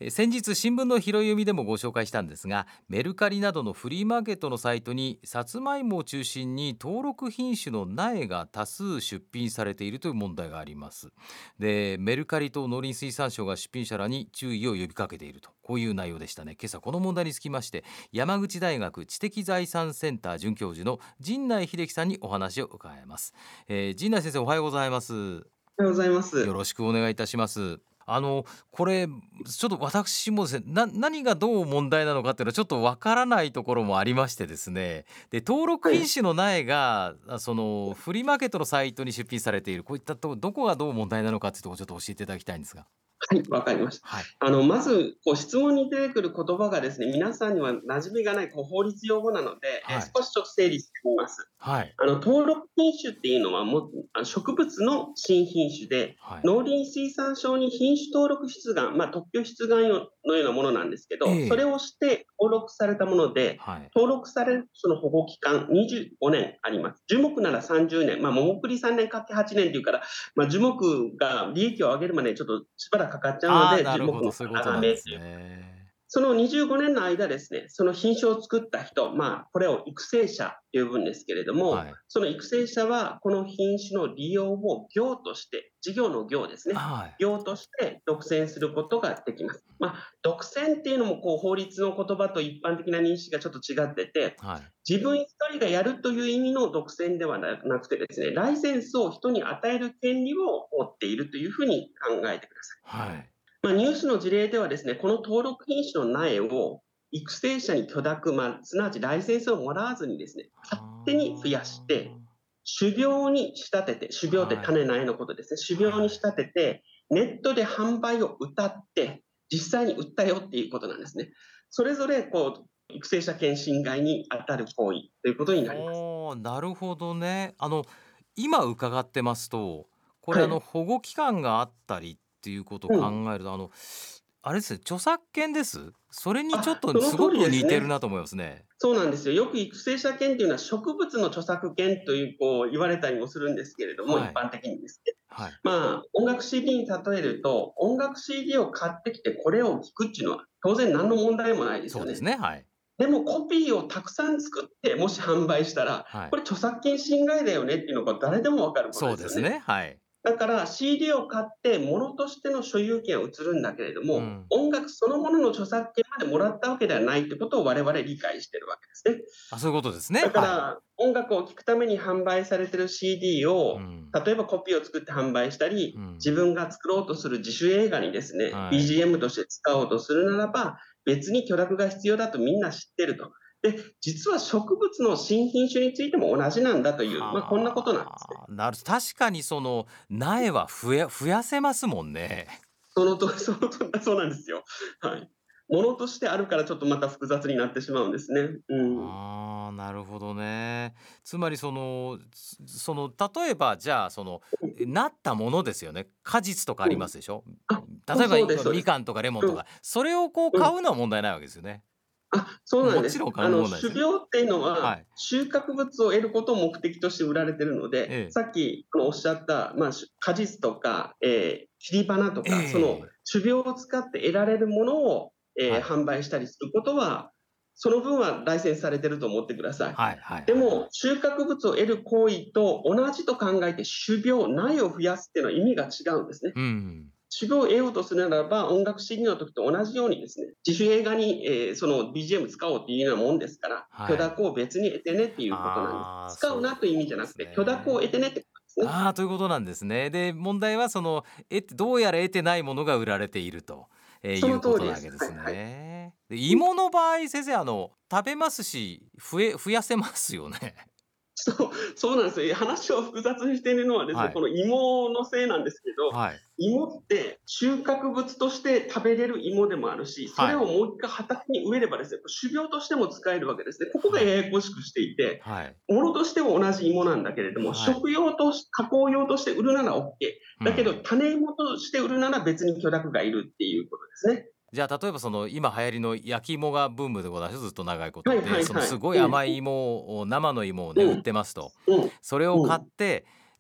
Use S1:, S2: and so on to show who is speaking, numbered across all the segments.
S1: 先日新聞の拾い読みでもご紹介したんですが、メルカリなどのフリーマーケットのサイトにさつまいもを中心に登録品種の苗が多数出品されているという問題があります。で、メルカリと農林水産省が出品者らに注意を呼びかけていると、こういう内容でしたね。今朝この問題につきまして、山口大学知的財産センター准教授の陣内秀樹さんにお話を伺います。陣内先生、おはようございます。
S2: おはようございます。
S1: よろしくお願いいたします。これちょっと私もですね、何がどう問題なのかっていうのはちょっとわからないところもありましてですね。で、登録
S2: はい。
S1: 品種の苗がそのフリーマーケットのサイトに出品されている、こういったどこがどう問題なのかっていうところをちょっと教えていただきたいんですが。
S2: はい、わかりました。
S1: はい。
S2: まず、質問に出てくる言葉がですね、皆さんには馴染みがない法律用語なので、
S1: はい。
S2: 少しちょっと整理してみます。
S1: はい。
S2: 登録品種っていうのは植物の新品種で、
S1: はい。
S2: 農林水産省に品種登録出願、特許出願のようなものなんですけど、それ
S1: ええ。
S2: をして登録されたもので、
S1: はい。
S2: 登録されるその保護期間25年あります。樹木なら30年、桃栗3年かけ8年っていうから、樹木が利益を上げるまでちょっとしばらくかかっちゃうの
S1: ああ、
S2: で、
S1: なるほど、
S2: 樹木の
S1: そういうこと
S2: 長
S1: なんです
S2: めっていう、
S1: ね。
S2: その25年の間ですね、その品種を作った人、これを育成者と呼ぶんですけれども、
S1: はい。
S2: その育成者はこの品種の利用を業として、事業の業ですね、
S1: はい。
S2: 業として独占することができます。独占っていうのも法律の言葉と一般的な認識がちょっと違ってて、
S1: はい。
S2: 自分一人がやるという意味の独占ではなくてですね、ライセンスを人に与える権利を持っているというふうに考えてください。
S1: はい。
S2: ニュースの事例ではですね、この登録品種の苗を育成者に許諾、すなわちライセンスをもらわずにですね、勝手に増やして、
S1: あ
S2: 種苗に仕立てて、種
S1: あ。
S2: 苗って
S1: はい。
S2: 種苗のことですね、種苗に仕
S1: はい。
S2: 立てて、ネットで販売を謳って、実際に売ったよっていうことなんですね。それぞれ育成者権侵害に当たる行為ということになります。
S1: はあ、なるほどね。今伺ってますと、これ
S2: はい。
S1: 保護期間があったりっていうことを考
S2: うん。
S1: えると、あれですね、著作権です。それにちょっとすご
S2: その通り
S1: く似てる
S2: ですね。
S1: なと思いますね。
S2: そうなんですよ。よく育成者権っていうのは植物の著作権という言われたりもするんですけれども、
S1: はい。
S2: 一般的にですね。
S1: はい。
S2: 音楽 CD に例えると、音楽 CD を買ってきてこれを聴くっていうのは当然何の問題もないですよね。
S1: そうですね、はい。
S2: でもコピーをたくさん作ってもし販売したら、
S1: はい。
S2: これ著作権侵害だよねっていうのが誰でもわかることですよね。
S1: そうですね、はい。
S2: だから CD を買って物としての所有権は移るんだけれども、
S1: うん。
S2: 音楽そのものの著作権までもらったわけではないってことを我々理解してるわけですね。
S1: あ、そういうことですね、はい。
S2: だから、音楽を聴くために販売されてる CD を、
S1: うん。
S2: 例えばコピーを作って販売したり、
S1: うん。
S2: 自分が作ろうとする自主映画にですね、
S1: はい。
S2: BGM として使おうとするならば、別に許諾が必要だとみんな知ってると。で、実は植物の新品種についても同じなんだという、こんなことなんですね。
S1: はあ、確かにその苗は増やせますもんね。
S2: そうなんですよ。はい。ものとしてあるからちょっとまた複雑になってしまうんですね。うん。
S1: ああ、なるほどね。つまり例えばじゃあなったものですよね。果実とかあ
S2: うん。
S1: りますでしょ。
S2: あ、
S1: 例えば
S2: そうですそうです。
S1: みかんとかレモン
S2: うん、
S1: とか、それを
S2: うん。
S1: 買うのは問題ないわけですよね。
S2: そうなんです。
S1: もちろん買うものないですよね。
S2: 種苗っていうのは、
S1: はい。
S2: 収穫物を得ることを目的として売られているので、
S1: ええ。
S2: さっきおっしゃった、果実とか、切り花と
S1: え
S2: か、その
S1: え。
S2: 種苗を使って得られるものを、
S1: はい。
S2: 販売したりすることは、その分はライセンスされてると思ってください。
S1: はいはい
S2: でも、
S1: はいはい。
S2: 収穫物を得る行為と同じと考えて、種苗、苗を増やすっていうのは意味が違うんですね。
S1: うん。
S2: 種苗を得ようとするならば、音楽 CD の時と同じようにですね、自主映画に、その BGM 使おうっていうようなもんですから、許
S1: はい。
S2: 諾を別に得てねっていうことなんです。
S1: ああ、
S2: 使うなという意味じゃ
S1: そうです
S2: なくて、許諾を得てねっ
S1: ね。
S2: てことですね。
S1: ああ、ということなんですね。で、問題はどうやら得てないものが売られていると、
S2: そ
S1: いうこ
S2: の通りです。
S1: となわけです
S2: はいはい。
S1: ね。で、芋の場合、先生、食べますし、増やせますよね。
S2: そうなんですよ。話を複雑にしているのはですね、
S1: はい。
S2: この芋のせいなんですけど、
S1: はい。
S2: 芋って収穫物として食べれる芋でもあるし、それ
S1: はい。
S2: をもう一回畑に植えればですね、種苗としても使えるわけですね。ここが
S1: はい。
S2: ややこしくしていて、
S1: はい。
S2: ものとしては同じ芋なんだけれども、
S1: はい。
S2: 加工用として売るなら OK。だけど、
S1: うん。
S2: 種芋として売るなら別に許諾がいるっていうことですね。
S1: じゃあ、例えば今流行りの焼き芋がブームでございます。ずっと長いこ
S2: はいは
S1: とで、
S2: いはい。
S1: すごい
S2: うん、
S1: 甘い芋を生の芋をね、売っ
S2: うん、
S1: てますと。
S2: うん、
S1: それを
S2: うん。
S1: 買って、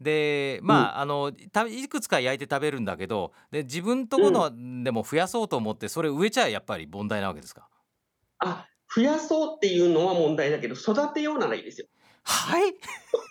S1: で
S2: うん。
S1: いくつか焼いて食べるんだけど、で自分と
S2: うん。
S1: このでも増やそうと思ってそれ植えちゃやっぱり問題なわけですか？
S2: 増やそうっていうのは問題だけど、育てようならいいですよ。
S1: はい。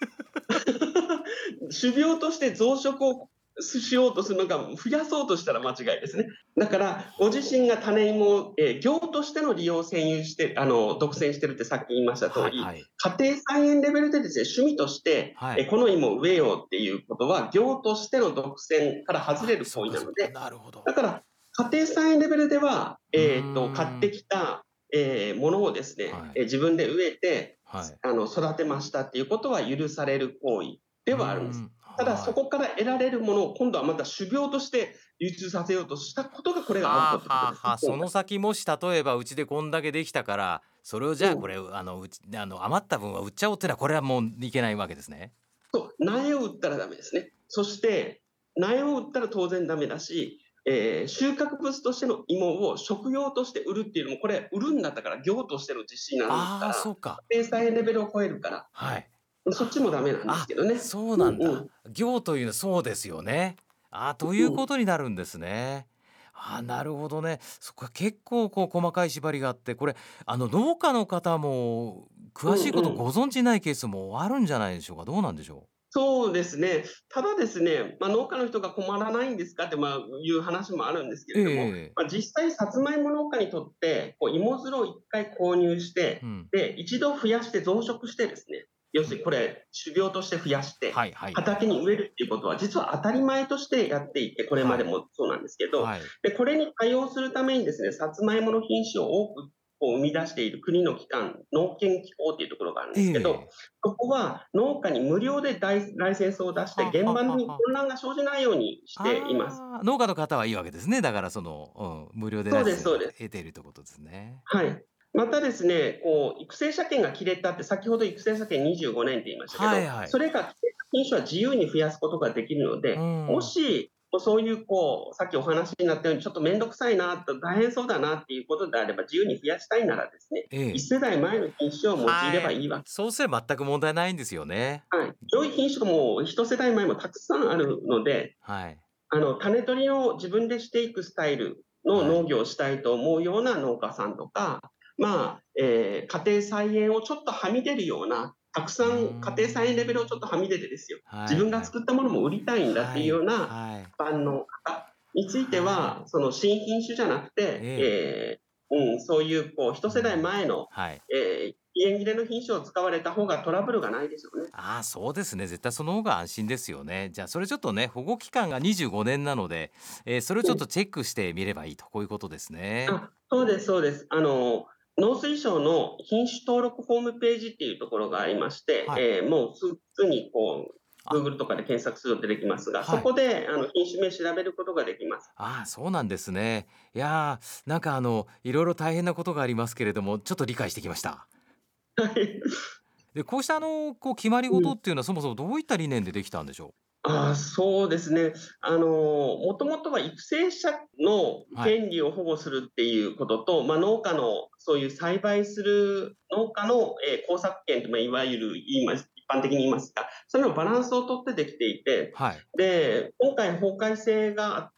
S2: 種苗として増殖をしようとするのが、増やそうとしたら間違いですね。だから、ご自身が種芋を、業としての利用を占有して、独占してるってさっき言いました通り、
S1: はいはい。
S2: 家庭菜園レベルでですね、趣味として、
S1: はい。
S2: この芋を植えようっていうことは、業としての独占から外れる
S1: そうかそうか。
S2: 行為なので、
S1: なるほど。
S2: だから、家庭菜園レベルでは、
S1: うー
S2: 買って
S1: ん。
S2: きた、ものをですね、
S1: はい。
S2: 自分で植えて、
S1: はい。
S2: 育てましたっていうことは許される行為で
S1: うー
S2: はあるんです。
S1: ん。
S2: ただ、そ
S1: はい。
S2: こから得られるものを今度はまた種苗として流通させようとしたことが、これがアウ
S1: はあ
S2: トってことですね、
S1: はあはあ。そ
S2: 今回。
S1: の先もし例えばうちでこんだけできたから、それをじゃあこ
S2: うん。
S1: れうち余った分は売っちゃおうってのはこれはもういけないわけですね。
S2: 苗を売ったらダメですね。そして、苗を売ったら当然ダメだし、収穫物としての芋を食用として売るっていうのも、これ売るんだったから業としての実施になるんですか
S1: ああ、
S2: ら、
S1: そうか。
S2: 家庭菜園レベルを超えるから、
S1: はい。
S2: そっちもダメなんですけどね。
S1: そう
S2: うん
S1: なんだ。
S2: うん。
S1: 行というのはそうですよね。という
S2: うん。
S1: ことになるんですね。なるほどね。そこは結構こう細かい縛りがあって、これ農家の方も詳しいこと
S2: うんうん。
S1: ご存じないケースもあるんじゃないでしょうか。どうなんでしょう？
S2: そうですね。ただですね、農家の人が困らないんですかって、いう話もあるんですけ
S1: ええ
S2: れども、
S1: ええ。
S2: 実際さつまいも農家にとって、芋づるを1回購入して、
S1: うん。
S2: で、一度増やして増殖してですね、要するにこれ、種苗として増やして、
S1: はいはいはい。
S2: 畑に植えるっていうことは、実は当たり前としてやっていて、これま
S1: はい。
S2: でもそうなんですけど、
S1: はい。
S2: で、これに対応するためにですね、さつまいもの品種を多くこう生み出している国の機関、農研機構っていうところがあるん
S1: え
S2: ですけど、
S1: え。
S2: そこは農家に無料でライセンスを出して、
S1: はは
S2: 現場に
S1: はは。
S2: 混乱が生じないようにしています。
S1: 農家の方はいいわけですね。だから無料で
S2: そう
S1: ライセンスを
S2: ですそうです。
S1: 得ているということですね。
S2: はい。またですね、育成車検が切れたって、先ほど育成車検25年って言いましたけど、
S1: はいはい。
S2: それが品種は自由に増やすことができるの
S1: う
S2: で、も
S1: ん。
S2: し、そういうさっきお話になったように、ちょっと面倒くさいなと、大変そうだなっていうことであれば、自由に増やしたいならですね、
S1: ええ。
S2: 1世代前の品種を用いれ
S1: はい。
S2: ばいいわけ。
S1: そうすれば全く問題ないんですよね。
S2: はい。良い品種がもう1世代前もたくさんあるので、
S1: はい。
S2: 種取りを自分でしていくスタイルの
S1: はい。
S2: 農業をしたいと思うような農家さんとか、家庭菜園をちょっとはみ出るような、たく
S1: うー
S2: さん家庭菜園レベルをちょっと
S1: ん。
S2: はみ出てですよ。自分が
S1: はいはい。
S2: 作ったものも売りたいんだっていうよ
S1: はい
S2: うな
S1: はい。
S2: 一般の方について
S1: はい。
S2: は、その新品種じゃなくて、
S1: ええ。
S2: そういう一世代
S1: うん。
S2: 前の、
S1: はい。
S2: 期限切れの品種を使われた方がトラブルがないでしょうね。
S1: そうですね。絶対その方が安心ですよね。じゃあ、それちょっとね、保護期間が25年なので、それをちょっとチェックしてみればいいと、こういうことですね。
S2: そうですそうです。農水省の品種登録ホームページっていうところがありまして、
S1: はい。
S2: もう普通に
S1: あ、
S2: Google とかで検索すると出てきますが、そ
S1: はい。
S2: こで品種名調べることができます。
S1: そうなんですね。いやなんかいろいろ大変なことがありますけれども、ちょっと理解してきました。
S2: はい。
S1: で、こうした決まり
S2: うん。
S1: 事っていうのはそもそもどういった理念でできたんでしょう？
S2: そうですね。もともとは育成者の
S1: はい。
S2: 権利を保護するっていうことと、農家のそういう栽培する農家の、耕作権と、いわゆる一般的に言いますか、それのバランスをとってできていて、
S1: はい。
S2: で、今回法改正があって、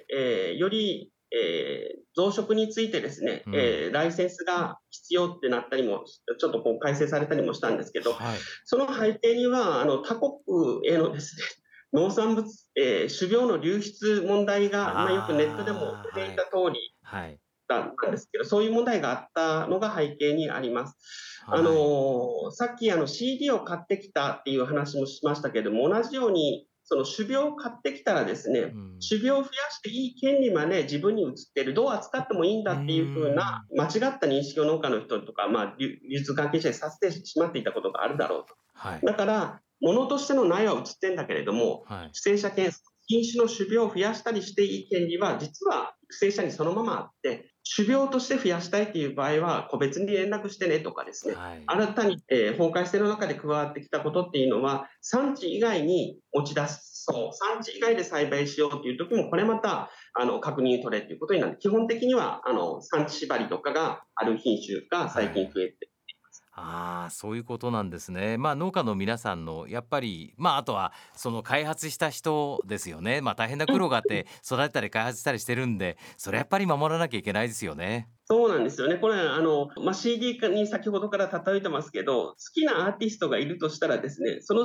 S2: より、増殖についてですね、
S1: うん。
S2: ライセンスが必要ってなったりも、ちょっと改正されたりもしたんですけど、
S1: はい。
S2: その背景には、他国へのですね、農産物、種苗の流出問題が、よくネットでも出てい
S1: はい。
S2: た通り
S1: はい。
S2: だったんですけど、そういう問題があったのが背景にあります。
S1: はい。
S2: さっきCD を買ってきたっていう話もしましたけれども、同じように、その種苗を買ってきたらですね、
S1: うん。
S2: 種苗を増やしていい権利まで自分に移っている、どう扱ってもいいん
S1: うー
S2: だっていう風な
S1: ん。
S2: 間違った認識を農家の人とか、流通関係者にさせてしまっていたことがあるだろうと。
S1: はい。
S2: だから、物としての苗は移ってんだけれども、
S1: はい。
S2: 育成者権、品種の種苗を増やしたりしていい権利は、実は育成者にそのままあって、種苗として増やしたいっていう場合は、個別に連絡してねとかですね、
S1: はい。
S2: 新たに、法改正の中で加わってきたことっていうのは、産地以外に持ち出そう、産地以外で栽培しようっていう時も、これまた、確認取れっていうことになる。基本的には、産地縛りとかがある品種が最近
S1: はい。
S2: 増えて。
S1: ああ、そういうことなんですね。農家の皆さんのやっぱり、あとはその開発した人ですよね。大変な苦労があって育てたり開発したりしてるんで、それやっぱり守らなきゃいけないですよね。
S2: そうなんですよね。これ、CD に先ほどから例えてますけど、好きなアーティストがいるとしたらですね、その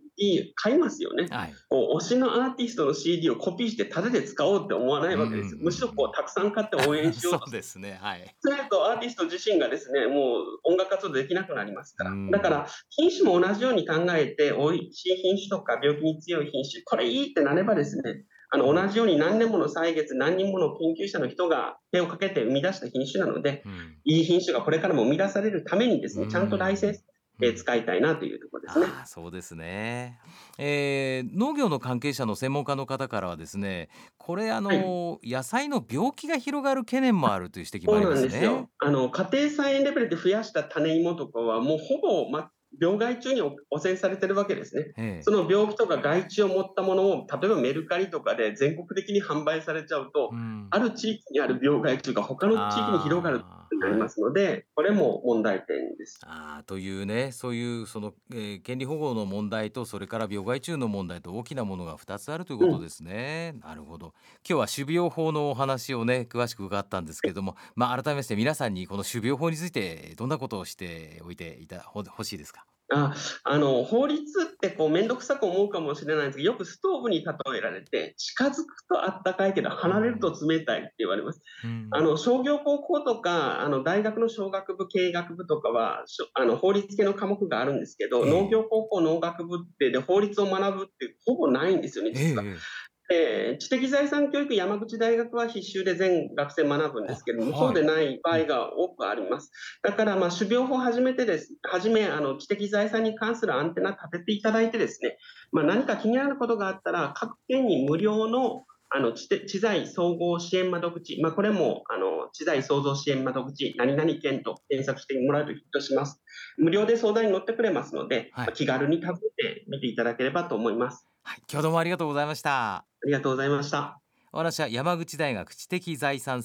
S2: CD 買いますよね。
S1: はい。
S2: 推しのアーティストの CD をコピーしてタダで使おうって思わない
S1: うんうんうん
S2: わけですよ。むしろたくさん買って応援しよう
S1: そう
S2: とする。
S1: ですね。はい。
S2: それとアーティスト自身がですね、もう音楽活動できなくなりますか
S1: う
S2: ら。だか
S1: ん。
S2: ら、品種も同じように考えて、美味しい品種とか病気に強い品種、これいいってなればですね、
S1: うん。
S2: 同じように何年もの歳月、何人もの研究者の人が手をかけて生み出した品種なので、
S1: うん。
S2: いい品種がこれからも生み出されるためにです
S1: う
S2: ね、ちゃんとライセン
S1: ん。
S2: ス、
S1: うん。
S2: 使いたいなというところですね。
S1: ああ、そうですね。農業の関係者の専門家の方からはですね、これ
S2: はい。
S1: 野菜の病気が広がる懸念もあるという指摘もありま
S2: そうなん
S1: すね。
S2: ですよ。家庭菜園レベルで増やした種芋とかは、もうほぼ、病害虫に汚染されてるわけですね。
S1: ええ。
S2: その病気とか害虫を持ったものを、例えばメルカリとかで全国的に販売されちゃうと、
S1: うん。
S2: ある地域にある病害虫が他の地域に広がることになりま
S1: はい。
S2: すので、これも問題点です。
S1: というね、そういう権利保護の問題と、それから病害虫の問題と大きなものが2つあるという
S2: うん。
S1: ことですね。なるほど。今日は種苗法のお話をね、詳しく伺ったんですけれども、改めまして皆さんにこの種苗法についてどんなことをしておいてほしいですか？
S2: あ、法律ってめんどくさく思うかもしれないんですけど、よくストーブに例えられて、近づくとあったかいけど、離れると
S1: うん。
S2: 冷たいって言われます。
S1: うん。
S2: 商業高校とか、大学の商学部、経営学部とかは、法律系の科目があるんですけど、
S1: ええ。
S2: 農業高校、農学部ってで法律を学ぶってほぼないんですよね、
S1: ええ
S2: 実は。
S1: ええ。
S2: 知的財産教育、山口大学は必修で全学生学ぶんですけれども、そう
S1: はい。
S2: でない場
S1: うん。
S2: 合が多くあります。だから、種苗法をはじめ、知的財産に関するアンテナ立てていただいてですね、何か気になることがあったら、各県に無料の知財総合支援窓口、これも知財創造支援窓口、何々県と検索してもらうとヒットします。無料で相談に乗ってくれますので、
S1: はい。
S2: 気軽に訪ねてみていただければと思います。
S1: はい、今日どうもありがとうございました。
S2: ありがとうございました。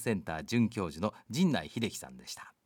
S1: お話は山口大学知的財産センター准教授の陣内秀樹さんでした。